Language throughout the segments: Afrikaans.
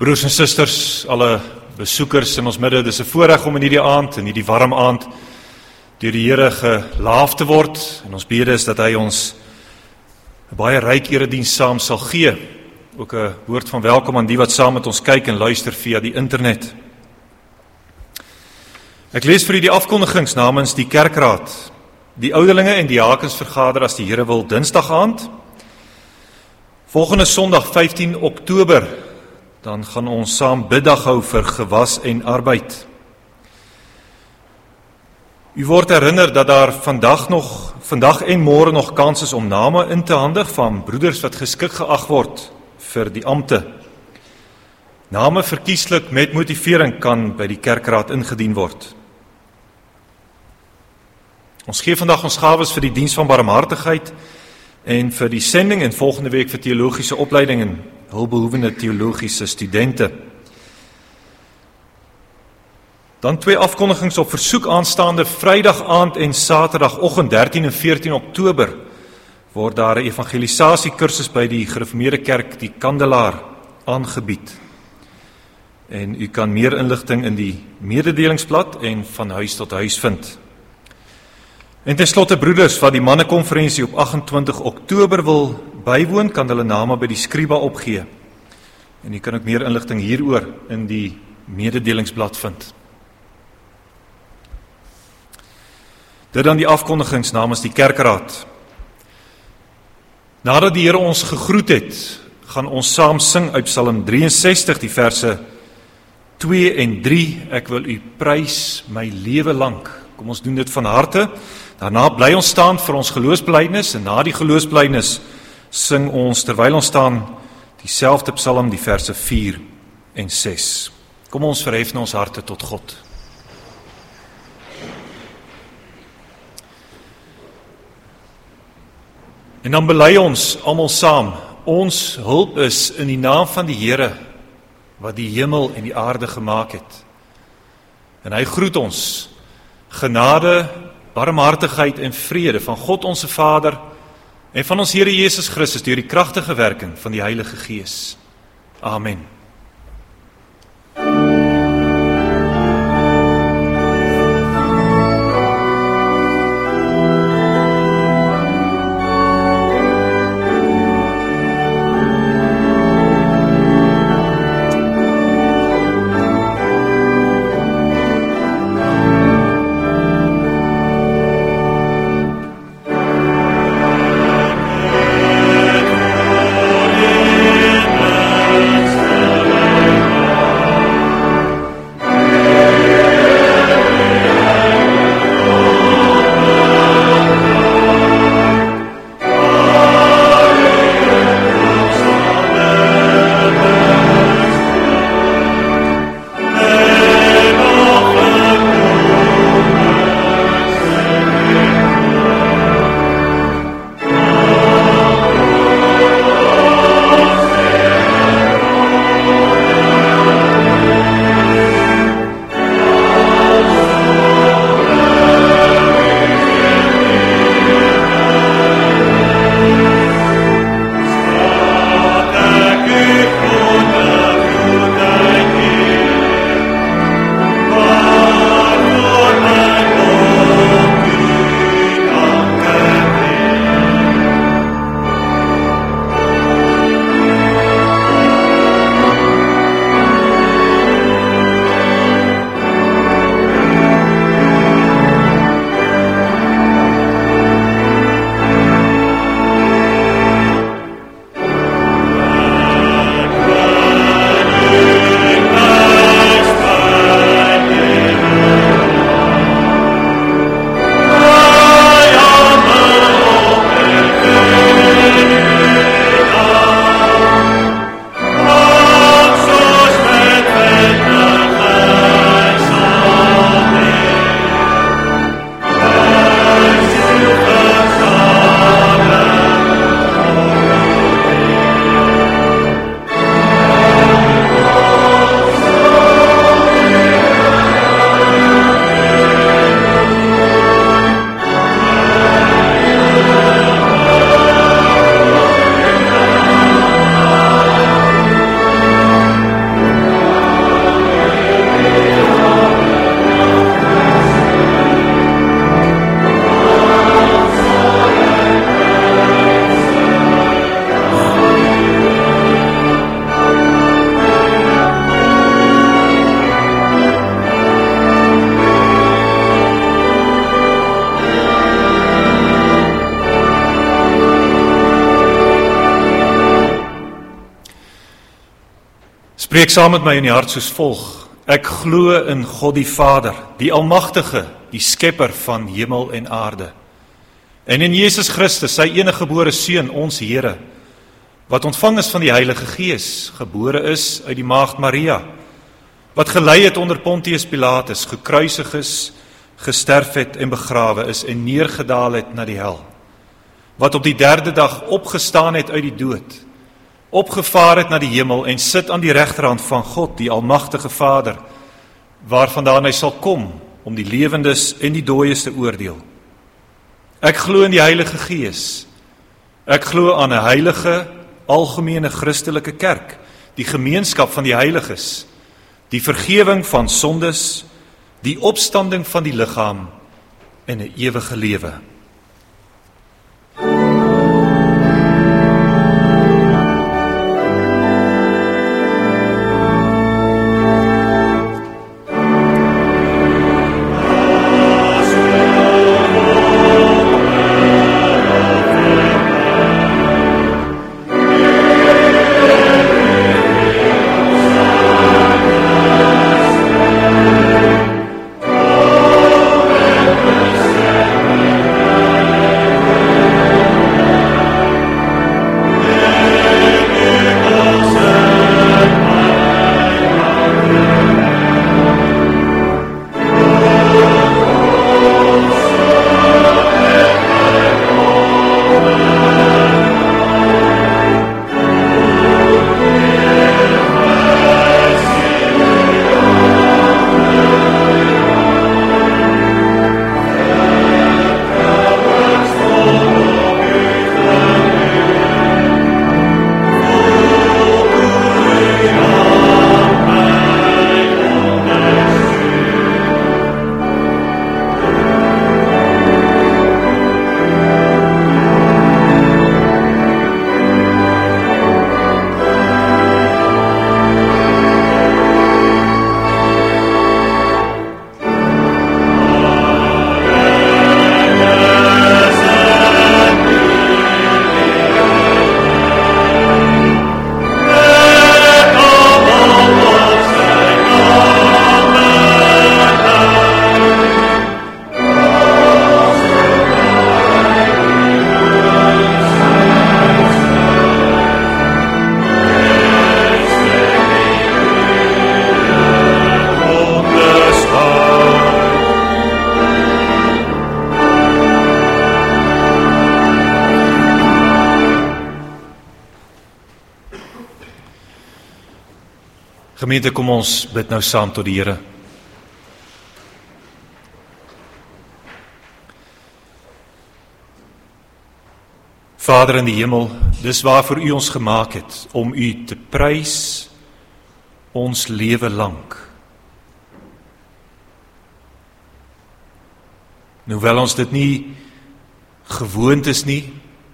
Broers en susters, alle besoekers in ons midde, dis 'n voorreg om in hierdie aand, in hierdie warm aand, deur die Here gelaaf te word. En ons bede is dat hy ons 'n baie ryk erediens saam sal gee. Ook 'n woord van welkom aan die wat saam met ons kyk en luister via die internet. Ek lees vir u die afkondigings namens die kerkraad. Die ouderlinge en diakens vergader as die Here wil Dinsdag aand. Volgende Sondag 15 Oktober, dan gaan ons saam biddag hou vir gewas en arbeid. U word herinner dat daar vandag en môre nog kans is om name in te handig van broeders wat geskik geag word vir die ampte. Name verkieslik met motivering kan by die kerkraad ingedien word. Ons gee vandag ons gawes vir die diens van barmhartigheid en vir die sending en volgende week vir teologiese opleiding en hulpbehoevende teologiese studente. Dan 2 afkondigings op versoek aanstaande Vrydag aand en Saterdagoggend 13 en 14 Oktober word daar 'n evangelisasiekursus by die Gereformeerde Kerk die Kandelaar aangebied. En u kan meer inligting in die mededelingsblad en van huis tot huis vind. En ten slotte broeders wat die mannekonferensie op 28 Oktober wil bywoon, kan hulle name by die Skriba opgee. En u kan ook meer inligting hieroor in die mededelingsblad vind. Dit dan die afkondigings namens die kerkraad. Nadat die Here ons gegroet het, gaan ons saam sing uit Psalm 63, die verse 2 en 3. Ek wil u prys my lewe lank. Kom ons doen dit van harte. Daarna bly ons staan vir ons geloofsbelijdenis en na die geloofsbelijdenis sing ons terwyl ons staan dieselfde Psalm, die verse 4 en 6. Kom ons verhef ons harte tot God. En dan bely ons almal saam, ons hulp is in die naam van die Here wat die hemel en die aarde gemaak het. En hy groet ons, genade, barmhartigheid en vrede van God onze Vader en van ons Here Jesus Christus deur die kragtige werking van die Heilige Gees. Amen. Amen. Spreek saam met my in die hart soos volg. Ek glo in God die Vader, die Almagtige, die Skepper van hemel en aarde. En in Jesus Christus, sy eniggebore Seun, ons Here, wat ontvang is van die Heilige Gees, gebore is uit die maagd Maria, wat gelei het onder Pontius Pilatus, gekruisig is, gesterf het en begrawe is en neergedaal het na die hel, wat op die 3de dag opgestaan het uit die dood, opgevaar het na die hemel en sit aan die regterhand van God, die Almagtige Vader, waarvandaan hy sal kom om die lewendes en die dooies te oordeel. Ek glo in die Heilige Gees. Ek glo aan 'n heilige, algemene Christelike kerk, die gemeenskap van die heiliges, die vergewing van sondes, die opstanding van die liggaam en 'n ewige lewe. Gemeente, kom ons bid nou saam tot die Here. Vader in die hemel, dis waarvoor U ons gemaak het, om U te prys ons lewe lank. Hoewel ons dit nie gewoond is nie,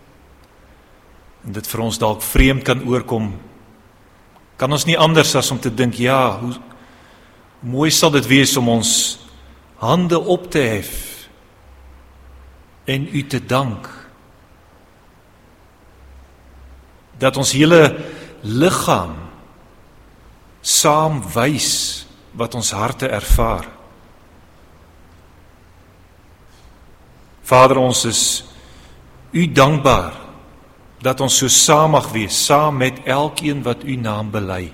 en dit vir ons dalk vreemd kan oorkom, kan ons nie anders as om te dink, ja, hoe mooi sal dit wees om ons hande op te hef en U te dank. Dat ons hele liggaam saam wys wat ons harte ervaar. Vader, ons is U dankbaar dat ons so saam mag wees, saam met elkeen wat U naam bely.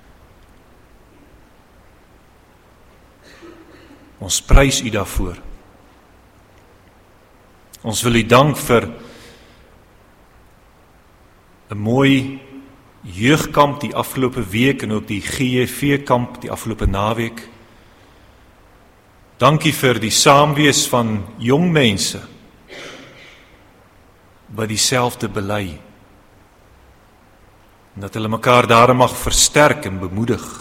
Ons prys U daarvoor. Ons wil U dank vir 'n mooi jeugkamp die afgelope week en ook die GJV-kamp die afgelope naweek. Dankie vir die saamwees van jong mense wat dieselfde bely. En dat hulle mekaar daarin mag versterk en bemoedig.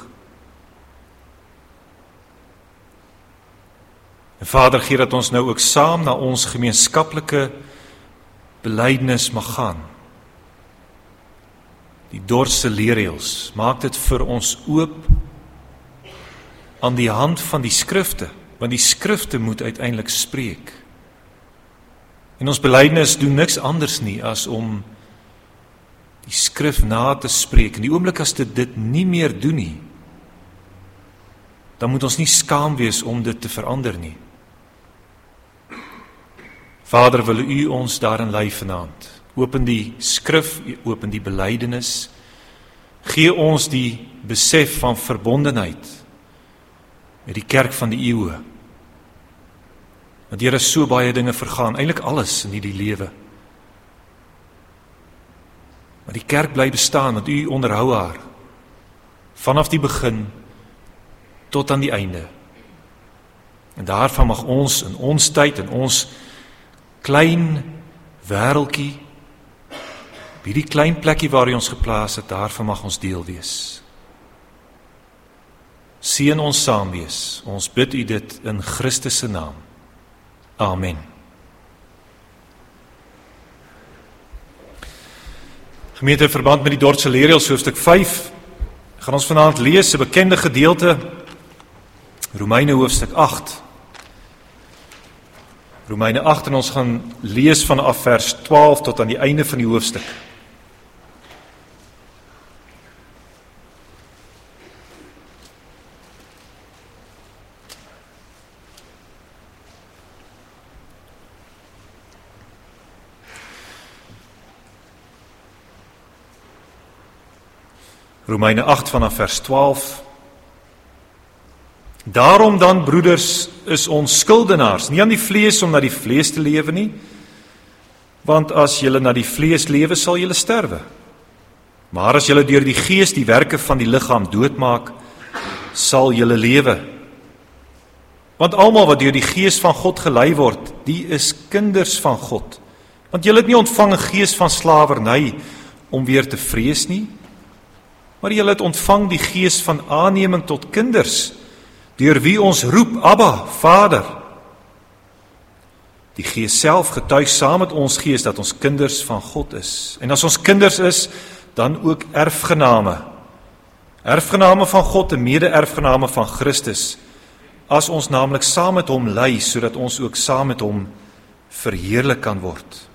En Vader, gee dat ons nou ook saam na ons gemeenskaplike belydenis mag gaan. Die dorse leerreëls, maak dit vir ons oop aan die hand van die skrifte, want die skrifte moet uiteindelik spreek. En ons belydenis doen niks anders nie as om die skrif na te spreek. In die oomblik as dit nie meer doen nie, dan moet ons nie skaam wees om dit te verander nie. Vader, wil U ons daarin lei vanaand. Open die skrif, open die belydenis. Gee ons die besef van verbondenheid met die kerk van die eeue. Want Here, so baie dinge vergaan, eintlik alles in hierdie lewe. Maar die kerk bly bestaan, want U onderhou haar. Vanaf die begin tot aan die einde. En daarvan mag ons in ons tyd, in ons klein wêreldjie, op hierdie klein plekkie waar U ons geplaas het, daarvan mag ons deel wees. Seën ons saam wees. Ons bid U dit in Christus se naam. Amen. Gemeente, in verband met die Dordtse leerreëls hoofstuk 5, gaan ons vanaand lees 'n bekende gedeelte, Romeine hoofstuk 8. Romeine 8 en ons gaan lees vanaf vers 12 tot aan die einde van die hoofstuk. Romeine 8 vanaf vers 12. Daarom dan, broeders, is ons skuldenaars, nie aan die vlees om na die vlees te lewe nie, want as julle na die vlees lewe, sal julle sterwe. Maar as julle deur die gees die werke van die liggaam doodmaak, sal julle lewe. Want almal wat deur die gees van God gelei word, die is kinders van God. Want julle het nie ontvang 'n gees van slawerny om weer te vrees nie, maar julle het ontvang die gees van aanneming tot kinders, deur wie ons roep, Abba, Vader. Die Gees self getuig saam met ons gees dat ons kinders van God is. En as ons kinders is, dan ook erfgename. Erfgename van God en mede-erfgename van Christus, as ons naamlik saam met hom ly, sodat ons ook saam met hom verheerlik kan word.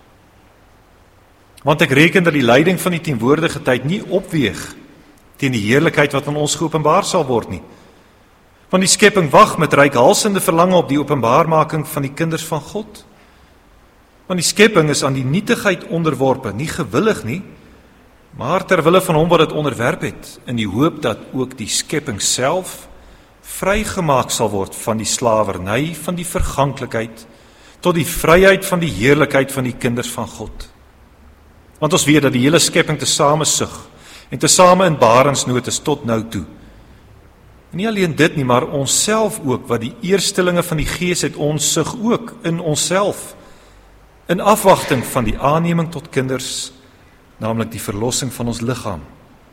Want ek reken dat die lyding van die teenwoordige tyd nie opweeg teen die heerlikheid wat aan ons geopenbaar sal word nie. Want die skepping wag met reikhalsende verlange op die openbaarmaking van die kinders van God. Want die skepping is aan die nietigheid onderworpe, nie gewillig nie, maar terwille van hom wat dit onderwerp het, in die hoop dat ook die skepping self vrygemaak sal word van die slawerny, van die verganklikheid, tot die vryheid van die heerlikheid van die kinders van God. Want ons weet dat die hele skepping tesame sug en tesame in barensnood is tot nou toe. En nie alleen dit nie, maar ons self ook, wat die eerstelinge van die gees het, ons sug ook in onsself, in afwagting van die aanneming tot kinders, naamlik die verlossing van ons liggaam.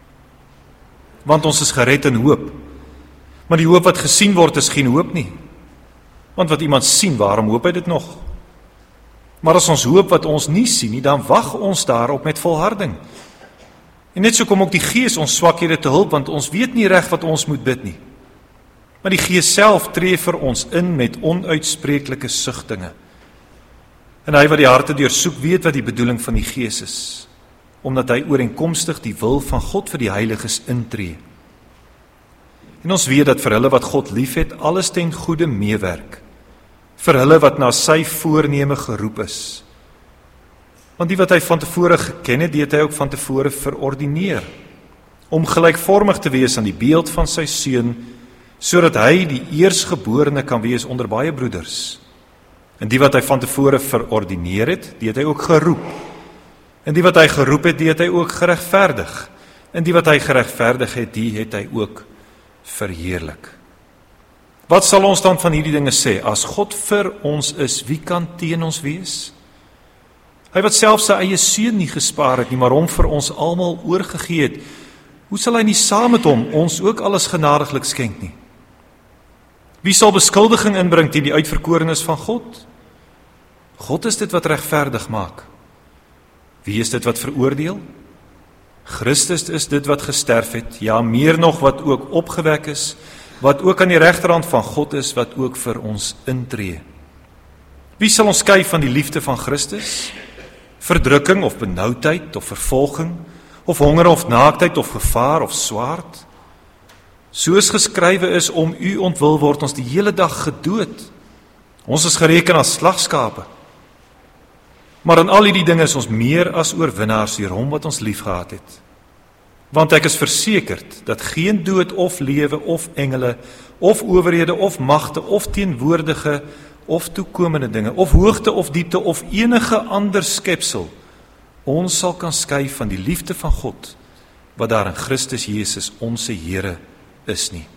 Want ons is gered in hoop, maar die hoop wat gesien word is geen hoop nie. Want wat iemand sien, waarom hoop hy dit nog? Maar as ons hoop wat ons nie sien nie, dan wag ons daarop met volharding. En net so kom ook die Gees ons swakhede te hulp, want ons weet nie reg wat ons moet bid nie. Maar die Gees self tree vir ons in met onuitspreeklike sugtinge. En hy wat die harte deursoek, weet wat die bedoeling van die Gees is, omdat hy ooreenkomstig die wil van God vir die heiliges intree. En ons weet dat vir hulle wat God liefhet, alles ten goeie meewerk, vir hulle wat na sy voorneme geroep is. Want die wat hy van tevore geken het, die het hy ook van tevore verordineer, om gelykvormig te wees aan die beeld van sy seun, sodat hy die eersgeborene kan wees onder baie broeders. En die wat hy van tevore verordineer het, die het hy ook geroep. En die wat hy geroep het, die het hy ook geregverdig. En die wat hy geregverdig het, die het hy ook verheerlik. Wat sal ons dan van hierdie dinge sê? As God vir ons is, wie kan teen ons wees? Hy wat self sy eie seun nie gespaar het nie, maar hom vir ons almal oorgegee het, hoe sal hy nie saam met hom ons ook alles genadiglik skenk nie? Wie sal beskuldiging inbring teen die uitverkorenes van God? God is dit wat regverdig maak. Wie is dit wat veroordeel? Christus is dit wat gesterf het, ja meer nog wat ook opgewek is, wat ook aan die regterhand van God is, wat ook vir ons intree. Wie sal ons skei van die liefde van Christus? Verdrukking of benoudheid of vervolging, of honger of naaktheid of gevaar of swaard. Soos geskrywe is, om u ontwil word ons die hele dag gedood. Ons is gereken as slagskape. Maar in al hierdie dinge is ons meer as oorwinnaars deur hom wat ons liefgehad het. Want ek is versekerd dat geen dood of lewe of engele of owerhede of magte of teenwoordige of toekomende dinge of hoogte of diepte of enige ander skepsel ons sal kan skei van die liefde van God wat daar in Christus Jesus onse Here is nie.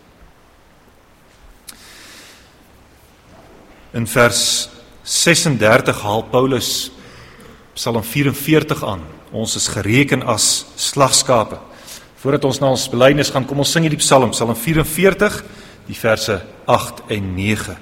In vers 36 haal Paulus Psalm 44 aan. Ons is gereken as slagskape. Voordat ons na ons belydenis gaan, kom ons sing hierdie Psalm 44, die verse 8 en 9.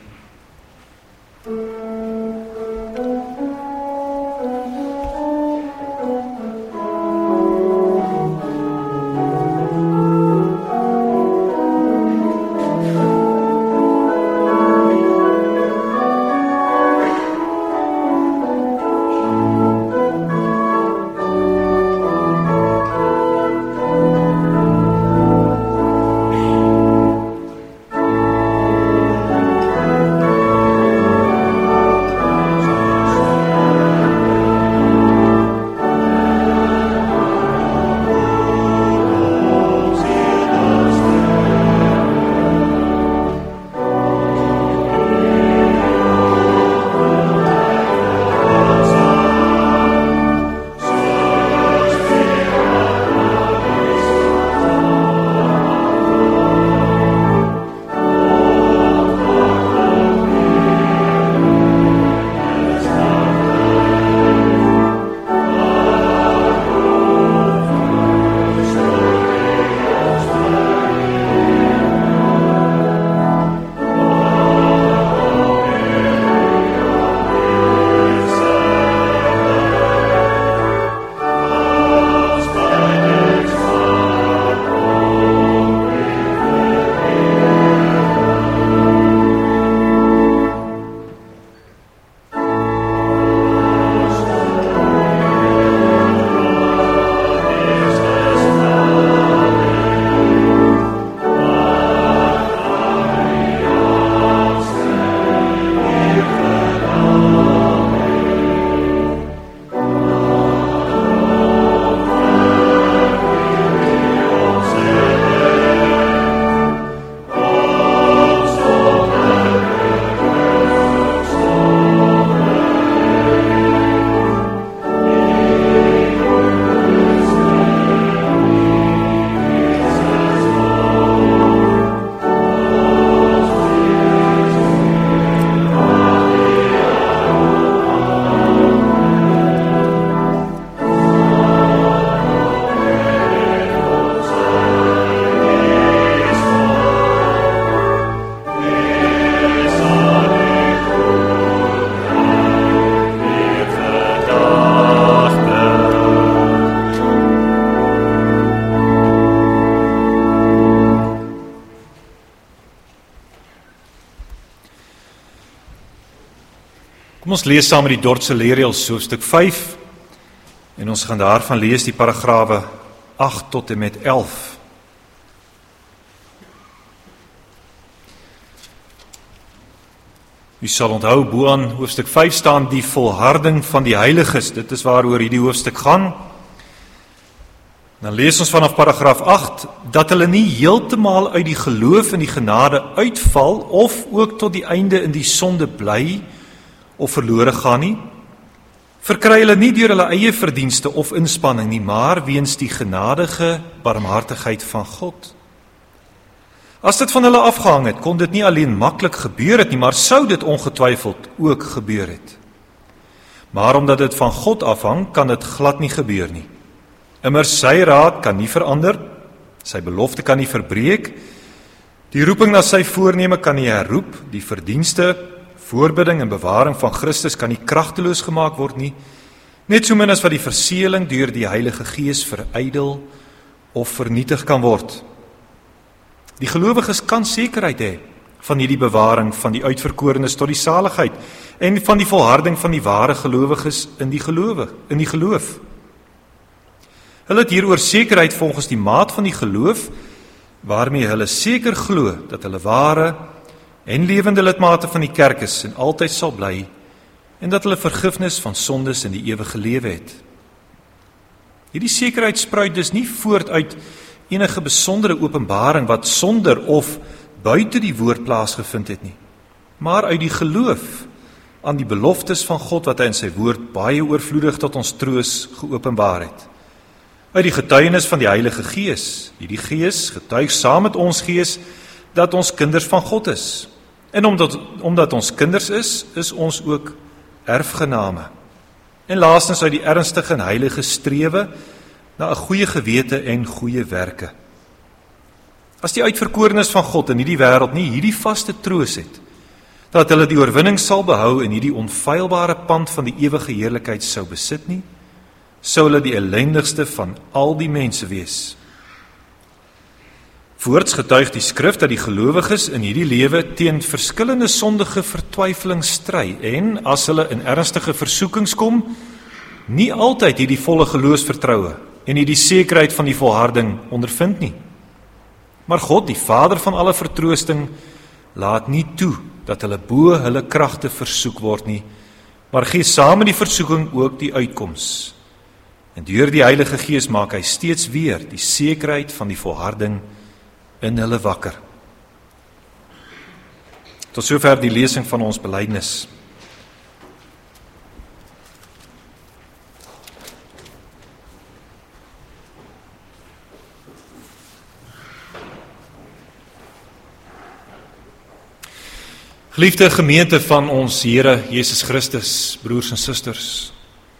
Kom ons lees saam met die Dordtse Leerreëls hoofstuk 5 en ons gaan daarvan lees die paragrawe 8 tot en met 11. U sal onthou, bo aan hoofstuk 5 staan die volharding van die heiliges. Dit is waaroor hierdie hoofstuk gaan. Dan lees ons vanaf paragraaf 8 dat hulle nie heeltemal uit die geloof en die genade uitval of ook tot die einde in die sonde bly of verlore gaan nie. Verkry hulle nie deur hulle eie verdienste of inspanning nie, maar weens die genadige barmhartigheid van God. As dit van hulle afgehang het, kon dit nie alleen maklik gebeur het nie, maar sou dit ongetwyfeld ook gebeur het. Maar omdat dit van God afhang, kan dit glad nie gebeur nie. Immers sy raad kan nie verander, sy belofte kan nie verbreek, die roeping na sy voorneme kan nie herroep, die verdienste, voorbidding en bewaring van Christus kan nie kragteloos gemaak word nie, net so min as wat die verseëling deur die Heilige Gees verydel of vernietig kan word. Die gelowiges kan sekerheid hê van hierdie bewaring van die uitverkorenes tot die saligheid en van die volharding van die ware gelowiges in die geloof. Hulle het hieroor sekerheid volgens die maat van die geloof, waarmee hulle seker glo dat hulle ware en lewende lidmate van die kerk is en altyd sal bly, en dat hulle vergifnis van sondes in die ewige lewe het. Hierdie sekerheid spruit dus nie voort uit enige besondere openbaring wat sonder of buite die woord plaasgevind het nie, maar uit die geloof aan die beloftes van God wat hy in sy woord baie oorvloedig tot ons troos geopenbaar het. Uit die getuienis van die Heilige Gees. Hierdie Gees getuig saam met ons gees dat ons kinders van God is. En omdat ons kinders is ons ook erfgename. En laastens uit die ernstige en heilige strewe na 'n goeie gewete en goeie werke. As die uitverkorenes van God in hierdie wêreld nie hierdie vaste troos het, dat hulle die oorwinning sal behou en hierdie onfeilbare pand van die ewige heerlikheid sou besit nie, sou hulle die ellendigste van al die mense wees. Voorts getuig die skrif dat die gelowiges in hierdie lewe teen verskillende sondige vertwyfeling stry en as hulle in ernstige versoekings kom, nie altyd hierdie volle geloofsvertroue en hierdie sekerheid van die volharding ondervind nie. Maar God, die Vader van alle vertroosting, laat nie toe dat hulle bo hulle kragte versoek word nie, maar gee saam met die versoeking ook die uitkoms. En deur die Heilige Gees maak hy steeds weer die sekerheid van die volharding in hulle wakker. Tot sover die lesing van ons belydenis. Geliefde gemeente van ons Here Jesus Christus, broers en susters.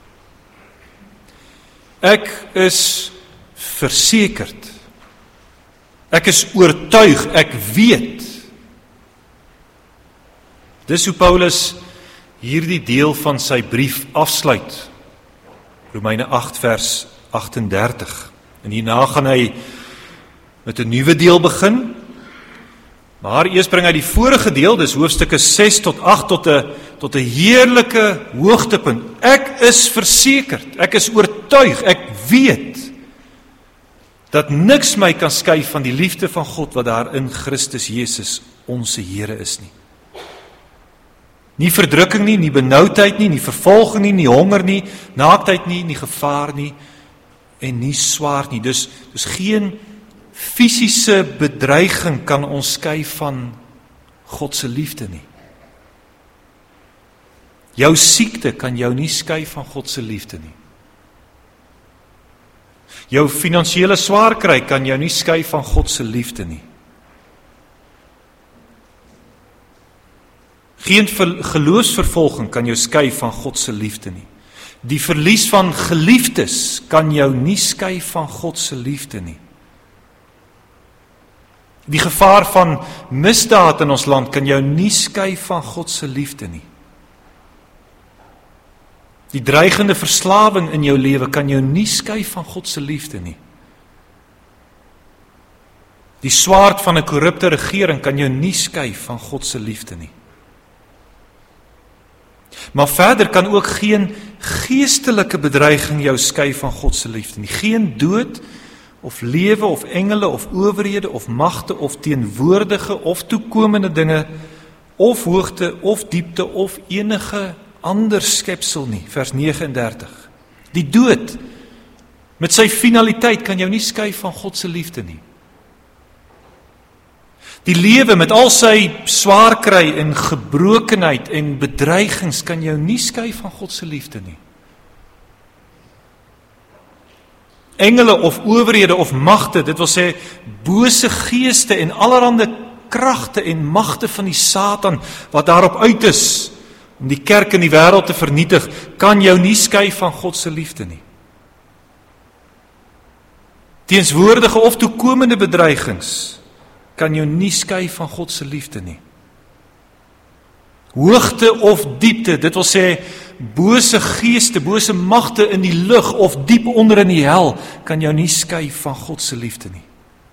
Ek is versekerd. Ek is oortuig, ek weet. Dis hoe Paulus hierdie deel van sy brief afsluit. Romeine 8 vers 38. En hierna gaan hy met 'n nuwe deel begin. Maar eers bring hy die vorige deel, dis hoofstukke 6 tot 8 tot 'n heerlike hoogtepunt. Ek is versekerd, ek is oortuig, ek weet dat niks my kan skei van die liefde van God wat daar in Christus Jesus ons Here is nie. Nie verdrukking nie, nie benoudheid nie vervolging nie honger nie, naaktheid nie gevaar nie en nie swaard nie. Dus geen fisiese bedreiging kan ons skei van God se liefde nie. Jou siekte kan jou nie skei van God se liefde nie. Jou finansiële swaar kry kan jou nie skei van God se liefde nie. Geen geloofsvervolging kan jou skei van God se liefde nie. Die verlies van geliefdes kan jou nie skei van God se liefde nie. Die gevaar van misdaad in ons land kan jou nie skei van God se liefde nie. Die dreigende verslawing in jou lewe kan jou nie skei van God se liefde nie. Die swaard van 'n korrupte regering kan jou nie skei van God se liefde nie. Maar verder kan ook geen geestelike bedreiging jou skei van God se liefde nie. Geen dood of lewe of engele of owerhede of magte of teenwoordige of toekomende dinge of hoogte of diepte of enige ander skepsel nie. Vers 39. Die dood met sy finaliteit kan jou nie skei van God se liefde nie. Die lewe met al sy swaar kry en gebrokenheid en bedreigings kan jou nie skei van God se liefde nie. Engele of owerhede of magte, dit wil sê bose geeste en allerhande kragte en magte van die Satan wat daarop uit is om die kerk in die wêreld te vernietig, kan jou nie skei van God se liefde nie. Teenswoordige of toekomende bedreigings kan jou nie skei van God se liefde nie. Hoogte of diepte, dit wil sê bose geeste, bose magte in die lug of diep onder in die hel, kan jou nie skei van God se liefde nie.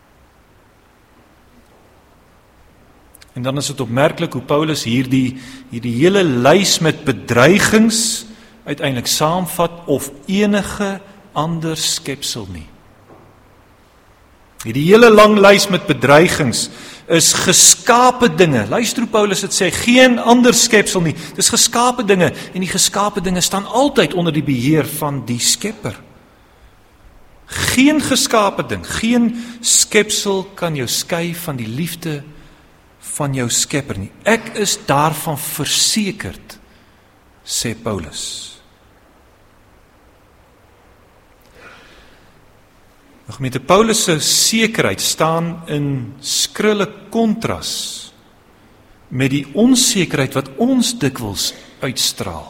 En dan is dit opmerklik hoe Paulus hierdie hele lys met bedreigings uiteindelik saamvat of enige ander skepsel nie. Die hele lang lys met bedreigings is geskape dinge. Luister hoe Paulus dit sê, geen ander skepsel nie. Dis geskape dinge en die geskape dinge staan altyd onder die beheer van die Skepper. Geen geskape ding, geen skepsel kan jou skei van die liefde van jou Skepper nie. Ek is daarvan versekerd, sê Paulus. Gemeente, Paulus se sekerheid staan in skrille kontras met die onsekerheid wat ons dikwels uitstraal.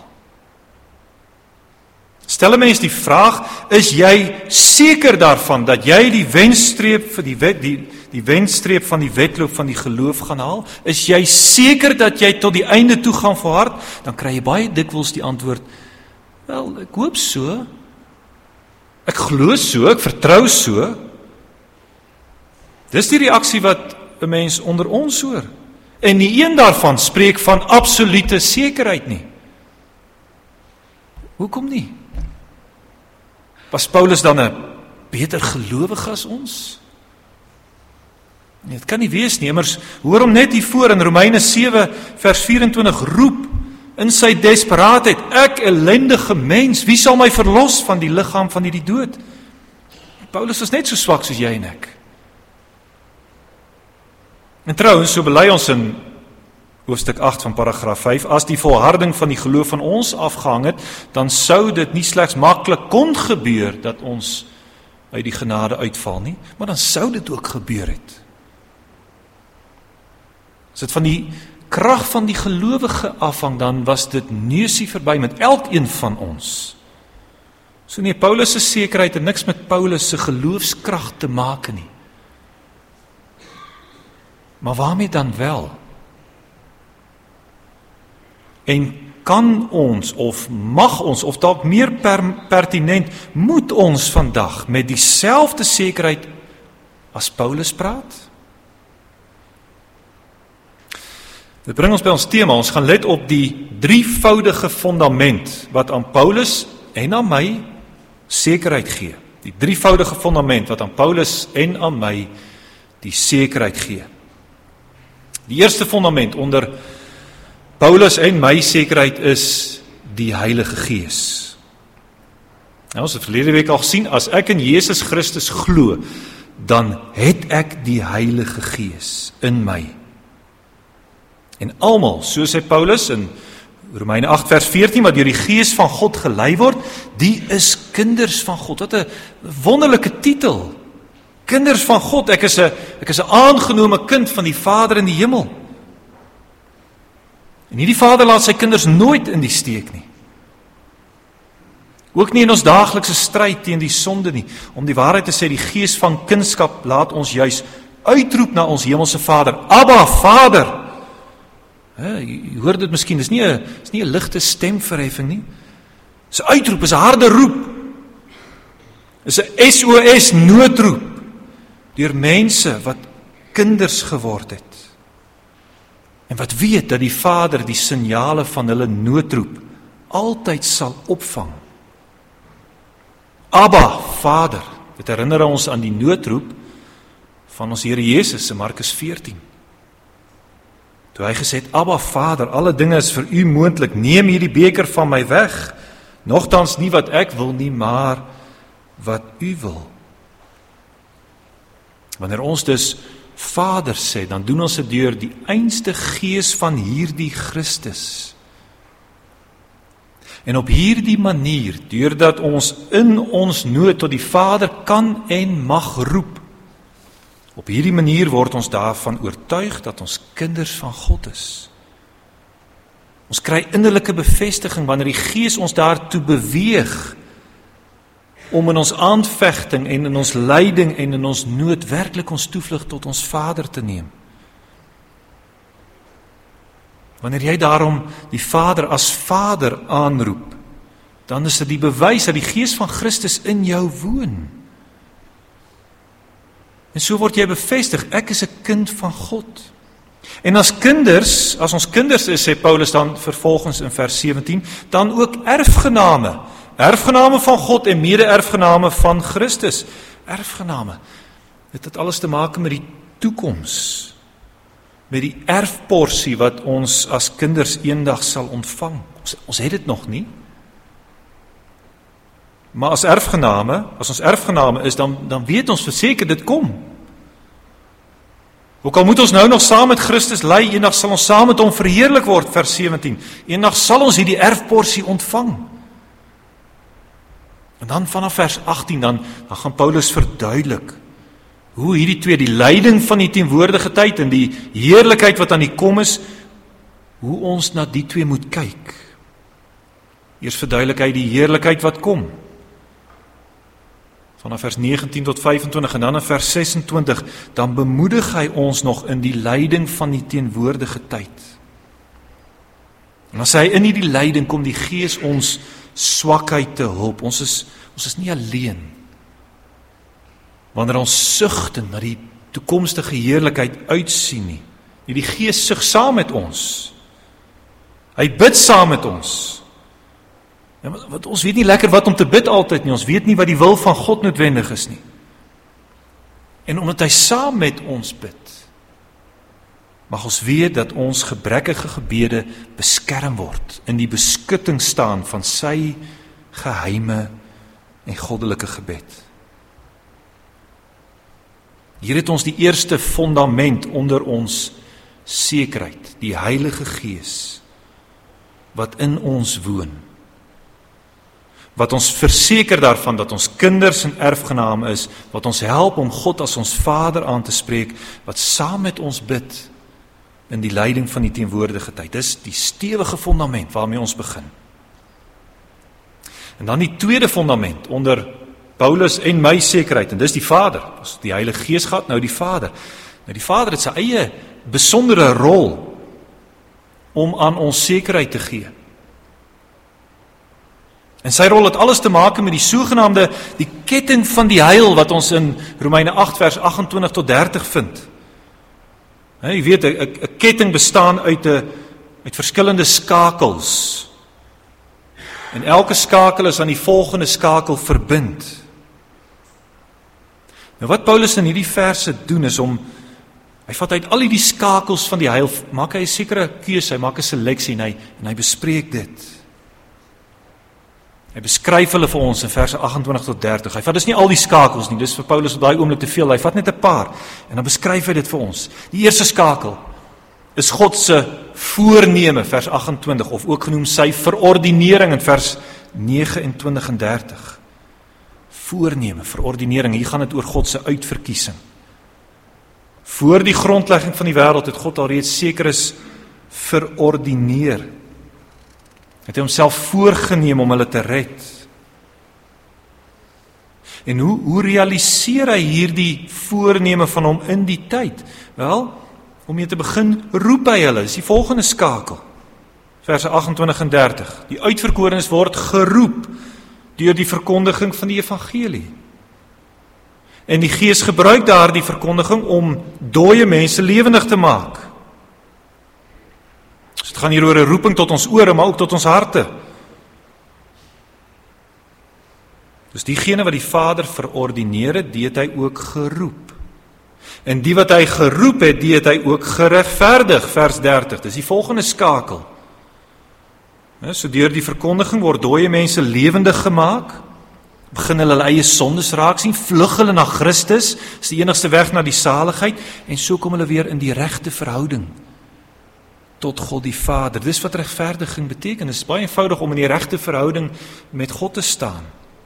Stel 'n mens die vraag, is jy seker daarvan dat jy die wenstreep vir die wenstreep van die wedloop van die geloof gaan haal? Is jy seker dat jy tot die einde toe gaan volhard? Dan kry jy baie dikwels die antwoord, wel, ek hoop so. Ek glo so, ek vertrou so. Dis die reaksie wat 'n mens onder ons hoor. En nie een daarvan spreek van absolute sekerheid nie. Hoekom nie? Was Paulus dan 'n beter gelowige as ons? Nee, dit kan nie wees nie. Immers hoor hom net hier voor in Romeine 7 vers 24 roep in sy desperaatheid, ek ellendige mens, wie sal my verlos van die liggaam van hierdie dood? Paulus is net so swak soos jy en ek. En trouwens, so bely ons in hoofstuk 8 van paragraaf 5, as die volharding van die geloof van ons afgehang het, dan sou dit nie slegs maklik kon gebeur dat ons uit die genade uitval nie, maar dan sou dit ook gebeur het. As dit van die krag van die gelowige afhang, dan was dit neusie verby met elkeen van ons. So nee, Paulus se sekerheid het niks met Paulus se geloofskrag te maak nie. Maar waarmee dan wel? En kan ons, of mag ons, of dalk meer pertinent, moet ons vandag met dieselfde sekerheid as Paulus praat? Dit bring ons by ons tema, ons gaan let op die drievoudige fundament wat aan Paulus en aan my sekerheid gee. Die drievoudige fundament wat aan Paulus en aan my die sekerheid gee. Die eerste fundament onder Paulus en my sekerheid is die Heilige Gees. Nou, ons het verlede week al gesien, as ek in Jesus Christus glo, dan het ek die Heilige Gees in my. En almal, so sê Paulus in Romeine 8 vers 14, wat deur die Gees van God gelei word, die is kinders van God. Wat 'n wonderlike titel. Kinders van God, ek is 'n aangenome kind van die Vader in die hemel. En hierdie Vader laat sy kinders nooit in die steek nie. Ook nie in ons daaglikse stryd teen die sonde nie. Om die waarheid te sê, die Gees van kindskap laat ons juis uitroep na ons hemelse Vader. Abba, Vader! Jy hoor dit miskien, dis nie 'n ligte stemverheffing nie. Dis 'n uitroep, is 'n harde roep. Is 'n SOS noodroep deur mense wat kinders geword het. En wat weet dat die Vader die signale van hulle noodroep altyd sal opvang. Abba, Vader. Dit herinner ons aan die noodroep van ons Here Jesus in Markus 14. Toe hy gesê het, Abba Vader, alle dinge is vir u moontlik, neem hierdie beker van my weg, nogtans nie wat ek wil nie, maar wat u wil. Wanneer ons dus Vader sê, dan doen ons dit deur die einste Gees van hierdie Christus. En op hierdie manier, deurdat ons in ons nood tot die Vader kan en mag roep, op hierdie manier word ons daarvan oortuig dat ons kinders van God is. Ons kry innerlike bevestiging wanneer die Gees ons daartoe beweeg om in ons aanvegting en in ons lyding en in ons nood werklik ons toevlug tot ons Vader te neem. Wanneer jy daarom die Vader as Vader aanroep, dan is dit die bewys dat die Gees van Christus in jou woon. En so word jy bevestig, ek is 'n kind van God. En as ons kinders is, sê Paulus dan vervolgens in vers 17, dan ook erfgename Erfgename van God en mede-erfgename van Christus. Erfgename. Dit het alles te maak met die toekoms. Met die erfporsie wat ons as kinders eendag sal ontvang. Ons het dit nog nie. Maar as ons erfgename is, dan weet ons verseker dit kom. Ook al moet ons nou nog saam met Christus ly, eendag sal ons saam met hom verheerlik word, vers 17. Eendag sal ons hierdie erfporsie ontvang. En dan vanaf vers 18, dan gaan Paulus verduidelik hoe hierdie twee, die lyding van die teenwoordige tyd en die heerlikheid wat aan die kom is, hoe ons na die twee moet kyk. Eers verduidelik hy die heerlikheid wat kom. Vanaf vers 19 tot 25 en dan in vers 26, dan bemoedig hy ons nog in die lyding van die teenwoordige tyd. En as hy in hierdie lyding kom, die Gees ons swakheid te hulp. Ons is nie alleen. Wanneer ons sugtend na die toekomstige heerlikheid uitsien nie. Die Gees sug saam met ons. Hy bid saam met ons. Ja, want ons weet nie lekker wat om te bid altyd nie. Ons weet nie wat die wil van God noodwendig is nie. En omdat hy saam met ons bid, mag ons weet dat ons gebrekkige gebede beskerm word, in die beskutting staan van sy geheime en goddelike gebed. Hier het ons die eerste fundament onder ons sekerheid, die Heilige Gees, wat in ons woon. Wat ons verseker daarvan dat ons kinders en erfgename is, wat ons help om God as ons Vader aan te spreek, wat saam met ons bid in die lyding van die teenwoordige tyd. Dis die stewige fundament waarmee ons begin. En dan die tweede fundament onder Paulus en my sekerheid, en dis die Vader. As die Heilige Gees gehad, nou die Vader. Nou die Vader het sy eie besondere rol om aan ons sekerheid te gee. En sy rol het alles te maak met die sogenaamde, die ketting van die heil, wat ons in Romeine 8 vers 28 tot 30 vind. Jy weet, 'n ketting bestaan uit verskillende skakels. En elke skakel is aan die volgende skakel verbind. Nou wat Paulus in hierdie verse doen is hy vat uit al die skakels van die heil, maak hy 'n sekere keuse, hy maak 'n seleksie en hy bespreek dit. Hy beskryf hulle vir ons in verse 28 tot 30. Hy vat dus nie al die skakels nie, dis vir Paulus op daai oomblik te veel. Hy vat net 'n paar en dan beskryf hy dit vir ons. Die eerste skakel is God se voorneme, vers 28, of ook genoem sy verordinering in vers 29 en 30. Voorneme, verordinering, hier gaan dit oor God se uitverkiesing. Voor die grondlegging van die wêreld het God alreeds sekeres verordineer. Het hy homself voorgeneem om hulle te red. En hoe realiseer hy hierdie voorneme van hom in die tyd? Wel, om mee te begin, roep hy hulle, is die volgende skakel. Verse 28 en 30. Die uitverkorenes word geroep deur die verkondiging van die evangelie. En die Gees gebruik daar die verkondiging om dooie mense lewendig te maak. Dus het gaan hier oor 'n roeping tot ons ore, maar ook tot ons harte. Dus diegene wat die Vader verordineer het, die het hy ook geroep. En die wat hy geroep het, die het hy ook geregverdig, vers 30. Dis die volgende skakel. So deur die verkondiging word dooie mense lewendig gemaak, begin hulle eie sondes raak sien, vlug hulle na Christus, is die enigste weg na die saligheid, en so kom hulle weer in die regte verhouding tot God die Vader. Dis wat regverdiging beteken. Dit is baie eenvoudig om in die regte verhouding met God te staan.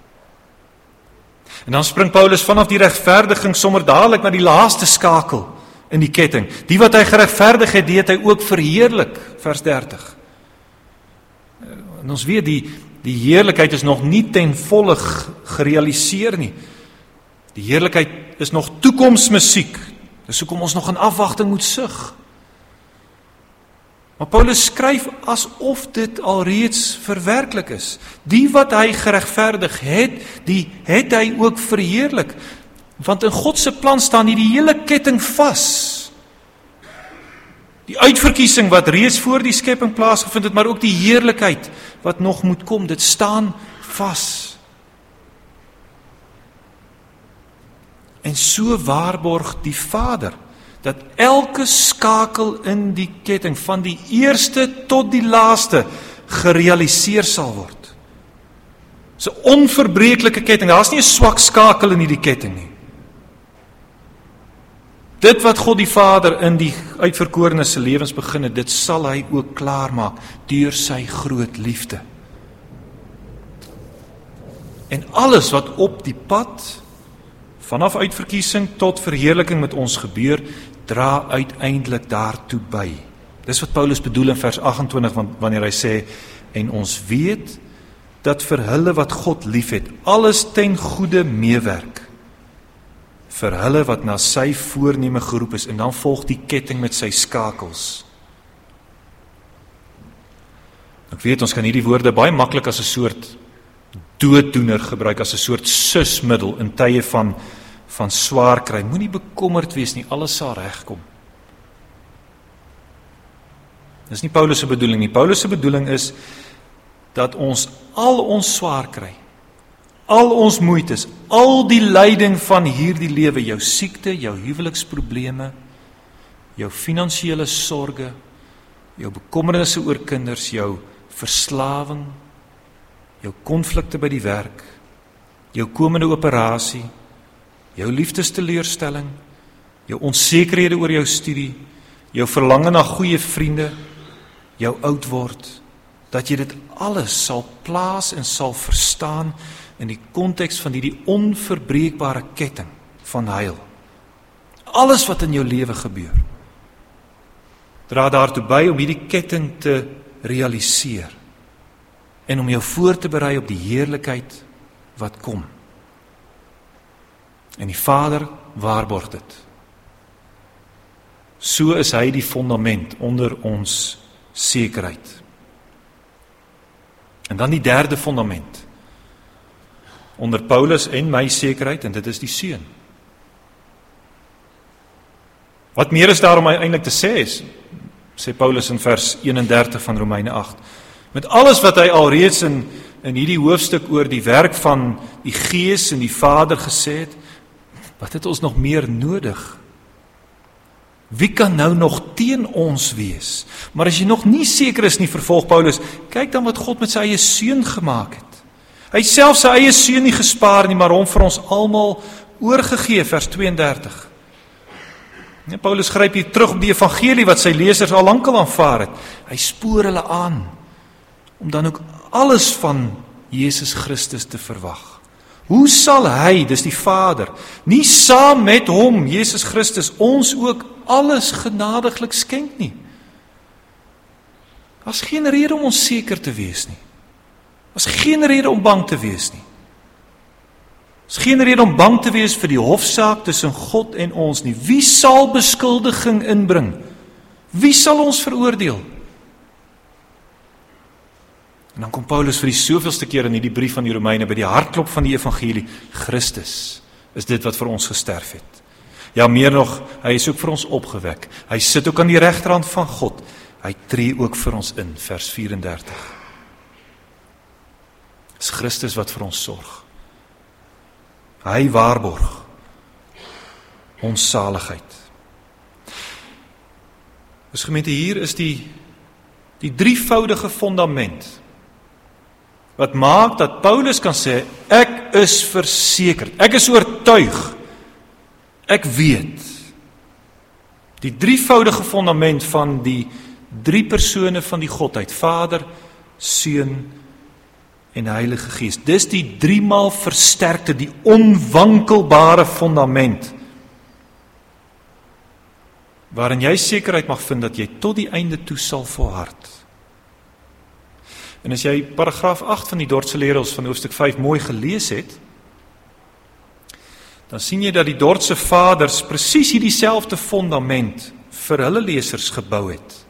En dan spring Paulus vanaf die regverdiging sommer dadelik na die laaste skakel in die ketting. Die wat hy geregverdig het, die het hy ook verheerlik, vers 30. En ons weet, die heerlikheid is nog nie ten volle gerealiseer nie. Die heerlikheid is nog toekomsmusiek. Dis hoekom ons nog in afwagting moet sug. Maar Paulus skryf asof dit alreeds verwerklik is. Die wat hy geregverdig het, die het hy ook verheerlik. Want in God se plan staan die hele ketting vas. Die uitverkiesing wat reeds voor die skepping plaasgevind het, maar ook die heerlikheid wat nog moet kom, dit staan vas. En so waarborg die Vader dat elke skakel in die ketting van die eerste tot die laaste gerealiseer sal word. Dis 'n onverbreeklike ketting. Daar's nie 'n swak skakel in hierdie ketting nie. Dit wat God die Vader in die uitverkorenes se lewens begin het, dit sal hy ook klaarmaak deur sy groot liefde. En alles wat op die pad vanaf uitverkiesing tot verheerliking met ons gebeur, dra uiteindelik daartoe by. Dis wat Paulus bedoel in vers 28, wanneer hy sê, en ons weet, dat vir hulle wat God liefhet, alles ten goeie meewerk, vir hulle wat na sy voorneme geroep is, en dan volg die ketting met sy skakels. Ek weet, ons kan hierdie woorde baie maklik as 'n soort dooddoener gebruik, as 'n soort susmiddel in tye van swaar kry. Moenie bekommerd wees nie, alles sal regkom. Dis nie Paulus se bedoeling nie. Paulus se bedoeling is dat ons al ons swaar kry, al ons moeites, al die lyding van hierdie lewe, jou siekte, jou huweliksprobleme, jou finansiële sorge, jou bekommernisse oor kinders, jou verslawing, jou konflikte by die werk, jou komende operasie, jou liefdesteleurstelling, jou onsekerhede oor jou studie, jou verlange na goeie vriende, jou oud word, dat jy dit alles sal plaas en sal verstaan in die konteks van hierdie onverbreekbare ketting van heil. Alles wat in jou lewe gebeur, dra daartoe by om hierdie ketting te realiseer en om jou voor te berei op die heerlikheid wat kom. En die Vader waarborg dit. So is hy die fundament onder ons sekerheid. En dan die derde fundament onder Paulus en my sekerheid, en dit is die Seun. Wat meer is daar om eintlik te sê, sê Paulus in vers 31 van Romeine 8. Met alles wat hy alreeds in hierdie hoofstuk oor die werk van die Gees en die Vader gesê het, wat het ons nog meer nodig? Wie kan nou nog teen ons wees? Maar as jy nog nie seker is nie, vervolg Paulus, kyk dan wat God met sy eie Seun gemaak het. Hy het self sy eie Seun nie gespaar nie, maar hom vir ons almal oorgegee, vers 32. En Paulus gryp hier terug op die evangelie wat sy lesers al lankal aanvaar het. Hy spoor hulle aan om dan ook alles van Jesus Christus te verwag. Hoe sal hy, dis die Vader, nie saam met hom, Jesus Christus, ons ook alles genadiglik skenk nie? Daar's geen rede om onseker te wees nie. Daar's geen rede om bang te wees nie. Daar's geen rede om bang te wees vir die hofsaak tussen God en ons nie. Wie sal beskuldiging inbring? Wie sal ons veroordeel? En dan kom Paulus vir die soveelste keer in hierdie brief van die Romeine by die hartklop van die evangelie. Christus is dit wat vir ons gesterf het. Ja, meer nog, hy is ook vir ons opgewek. Hy sit ook aan die regterhand van God. Hy tree ook vir ons in, vers 34. Dis Christus wat vir ons sorg. Hy waarborg ons saligheid. Dus gemeente, hier is die drievoudige fundament wat maak dat Paulus kan sê, ek is versekerd, ek is oortuig, ek weet. Die drievoudige fundament van die drie persone van die Godheid, Vader, Seun en Heilige Gees. Dis die driemaal versterkte, die onwankelbare fundament, waarin jy sekerheid mag vind dat jy tot die einde toe sal volhard. En as jy paragraaf 8 van die Dordtse Leraels van hoofstuk 5 mooi gelees het, dan sien jy dat die Dordtse vaders presies hierdie selfde fundament vir hulle lesers gebou het.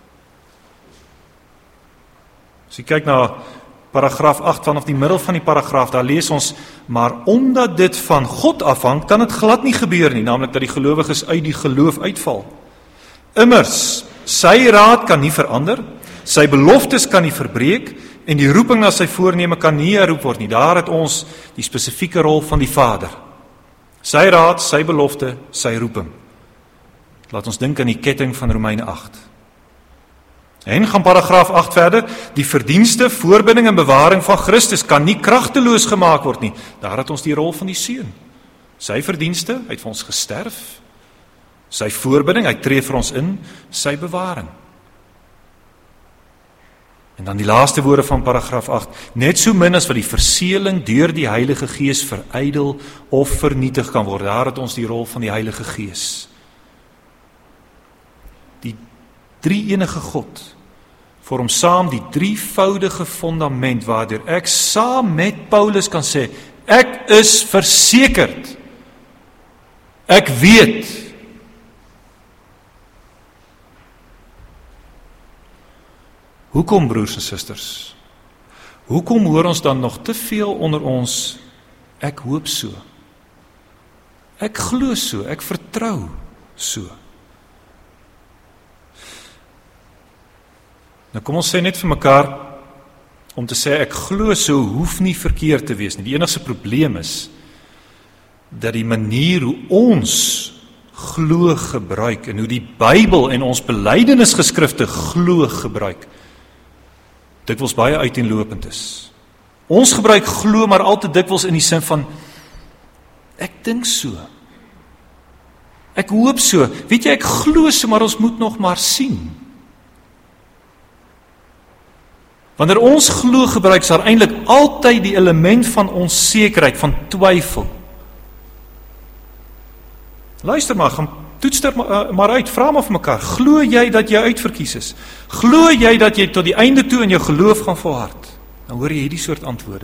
As jy kyk na paragraaf 8 vanaf die middel van die paragraaf, daar lees ons, maar omdat dit van God afhang, kan dit glad nie gebeur nie, naamlik dat die gelowiges uit die geloof uitval. Immers, sy raad kan nie verander, sy beloftes kan nie verbreek, En die roeping na sy voorneme kan nie herroep word nie. Daar het ons die spesifieke rol van die Vader. Sy raad, sy belofte, sy roeping. Laat ons dink aan die ketting van Romeine 8. En gaan paragraaf 8 verder, die verdienste, voorbinding en bewaring van Christus kan nie kragteloos gemaak word nie. Daar het ons die rol van die Seun. Sy verdienste, hy het vir ons gesterf. Sy voorbinding, hy tree vir ons in, sy bewaring. En dan die laaste woorde van paragraaf 8, net so min as wat die verseeling deur die Heilige Gees verydel of vernietig kan word. Daar het ons die rol van die Heilige Gees. Die drie-enige God vorm saam die drievoudige fundament waardeur ek saam met Paulus kan sê, ek is versekerd. Ek weet. Hoekom, broers en susters? Hoekom hoor ons dan nog te veel onder ons, ek hoop so, ek glo so, ek vertrou so? Nou kom ons sê net vir mekaar, om te sê ek glo so, hoef nie verkeerd te wees nie. Die enigste probleem is, dat die manier hoe ons glo gebruik, en hoe die Bybel en ons belydenisgeskrifte glo gebruik, dikwels baie uiteenlopend is. Ons gebruik glo maar al te dikwels in die sin van, ek dink so, ek hoop so, weet jy, ek glo so, maar ons moet nog maar sien. Wanneer ons glo gebruik, is daar eintlik altyd die element van onsekerheid, van twyfel. Luister maar, gaan toets dit maar uit, vra maar vir mekaar, glo jy dat jy uitverkies is? Glo jy dat jy tot die einde toe in jou geloof gaan volhard? Dan hoor jy hierdie soort antwoorde.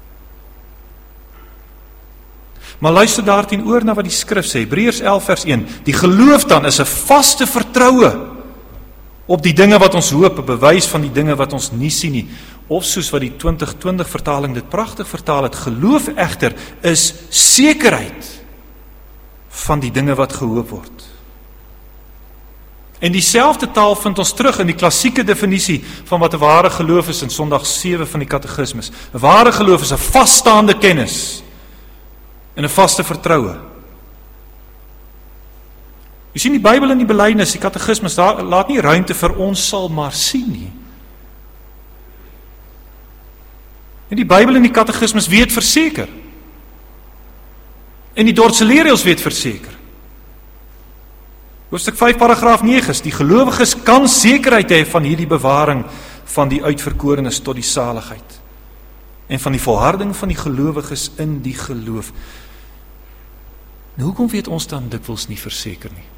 Maar luister daarteenoor na wat die skrif sê, Hebreërs 11 vers 1, die geloof dan is 'n vaste vertroue op die dinge wat ons hoop, 'n bewys van die dinge wat ons nie sien nie. Of soos wat die 2020 vertaling dit pragtig vertaal het, geloof egter is sekerheid van die dinge wat gehoop word. En dieselfde taal vind ons terug in die klassieke definisie van wat 'n ware geloof is in Sondag 7 van die Katekismes. 'n Ware geloof is 'n vasstaande kennis en 'n vaste vertroue. Jy sien die Bybel en die belydenis, die Katekismes, daar laat nie ruimte vir ons sal maar sien nie. En die Bybel en die Katekismes weet verseker. En die Dortse-leerreëls weet verseker. Hoofstuk 5 paragraaf 9 is, die gelowiges kan sekerheid hê van hierdie bewaring van die uitverkorenes tot die saligheid. En van die volharding van die gelowiges in die geloof. Nou, hoekom weet ons dan dikwels nie verseker nie?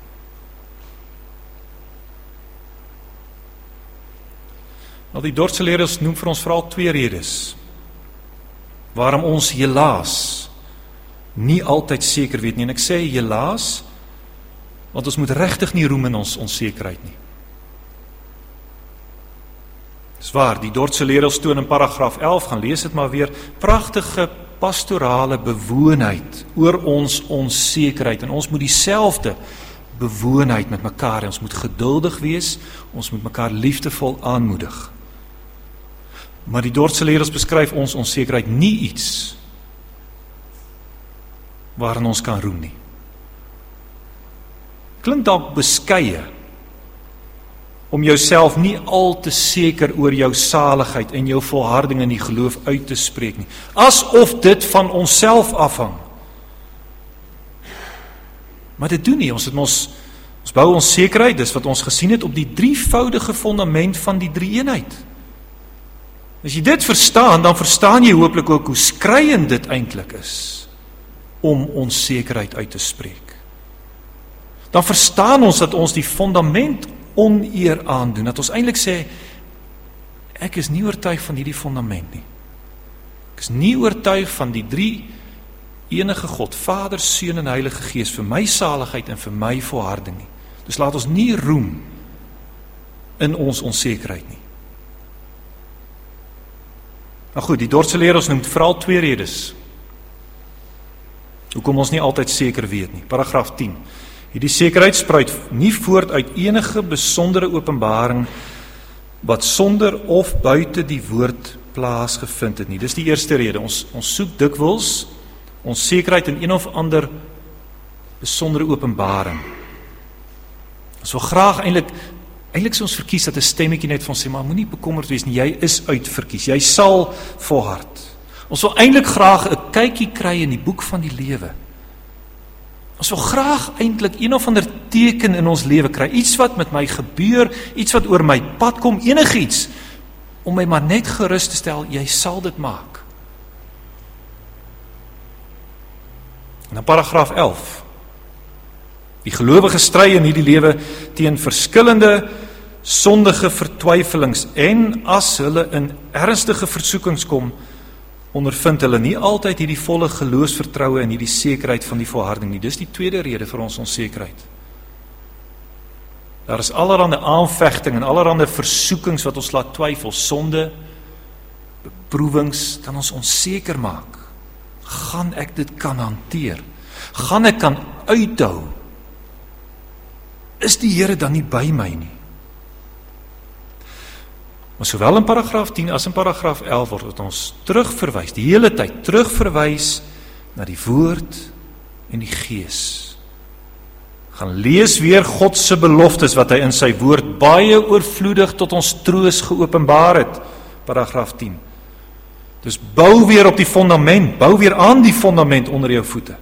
Nou, die Dortse-leerreëls noem vir ons veral twee redes waarom ons helaas nie altyd seker weet nie. En ek sê helaas, want ons moet regtig nie roem in ons onsekerheid nie. Dis waar, die Dortse-leerreëls toon in paragraaf 11, gaan lees dit maar weer, pragtige pastorale bewoonheid oor ons onsekerheid. En ons moet dieselfde bewoonheid met mekaar, ons moet geduldig wees, ons moet mekaar liefdevol aanmoedig. Maar die Dortse-leerreëls beskryf ons onsekerheid nie iets waarin ons kan roem nie. Klink dalk beskeie om jouself nie al te seker oor jou saligheid en jou volharding in die geloof uit te spreek nie, asof dit van onsself afhang. Maar dit doen nie, ons bou ons sekerheid, dis wat ons gesien het, op die drievoudige fundament van die drie-eenheid. As jy dit verstaan, dan verstaan jy hooplik ook hoe skreiend dit eintlik is om onsekerheid uit te spreek. Dan verstaan ons dat ons die fundament oneer aandoen, dat ons eintlik sê, ek is nie oortuig van hierdie fundament nie. Ek is nie oortuig van die drie enige God, Vader, Seun en Heilige Gees, vir my saligheid en vir my volharding nie. Dus laat ons nie roem in ons onsekerheid nie. Nou goed, die Dortse-leerreëls noem veral twee redes hoekom ons nie altyd seker weet nie. Paragraaf 10. Hierdie sekerheid spruit nie voort uit enige besondere openbaring wat sonder of buite die woord plaasgevind het nie. Dis die eerste rede. Ons soek dikwels ons sekerheid in een of ander besondere openbaring. Ons wil graag eintlik sou ons verkies dat 'n stemmetjie net van ons sê, maar moenie bekommerd wees nie, jy is uitverkies, jy sal volhard. Ons wil eintlik graag 'n kykie kry in die boek van die lewe. Ons wil graag eintlik een of ander teken in ons lewe kry, iets wat met my gebeur, iets wat oor my pad kom, enigiets, om my maar net gerus te stel, jy sal dit maak. En dan paragraaf 11. Die gelowige stry in hierdie lewe teen verskillende sondige vertwyfelings en as hulle in ernstige versoekings kom, ondervind hulle nie altyd hierdie volle geloofsvertroue en hierdie sekerheid van die volharding nie. Dis die tweede rede vir ons onsekerheid. Daar is allerhande aanvegting en allerhande versoekings wat ons laat twyfel, sonde, beproewings, kan ons onseker maak. Gaan ek dit kan hanteer? Gaan ek kan uithou? Is die Here dan nie by my nie? Maar sowel in paragraaf 10 as in paragraaf 11 word ons terugverwys, die hele tyd terugverwys na die woord en die gees. Gaan lees weer God se beloftes wat hy in sy woord baie oorvloedig tot ons troos geopenbaar het, paragraaf 10. Dus bou weer op die fondament, bou weer aan die fondament onder jou voete.